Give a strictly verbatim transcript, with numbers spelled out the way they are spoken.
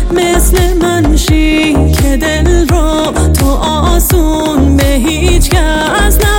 مثل من شی که دل رو تو آسون به هیچ کس